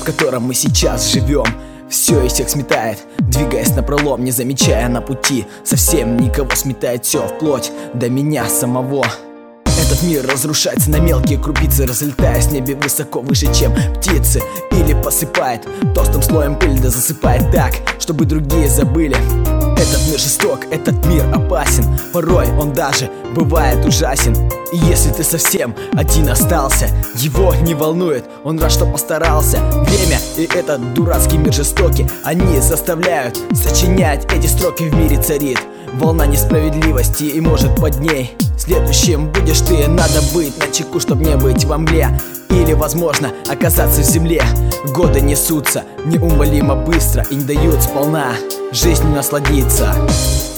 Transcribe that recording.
в котором мы сейчас живем, все и всех сметает, двигаясь напролом, не замечая на пути совсем никого. Сметает все вплоть до меня самого. Этот мир разрушается на мелкие крупицы, разлетая с неба высоко, выше, чем птицы. Или посыпает толстым слоем пыль, да засыпает так, чтобы другие забыли. Этот мир жесток, этот мир опасен, порой он даже бывает ужасен. И если ты совсем один остался, его не волнует, он рад, что постарался. Время и этот дурацкий мир жестокий, они заставляют сочинять эти строки. В мире царит волна несправедливости, и может под ней следующим будешь ты. Надо быть начеку, чтоб не быть во мгле, или, возможно, оказаться в земле. Годы несутся неумолимо быстро и не дают сполна жизнью насладиться.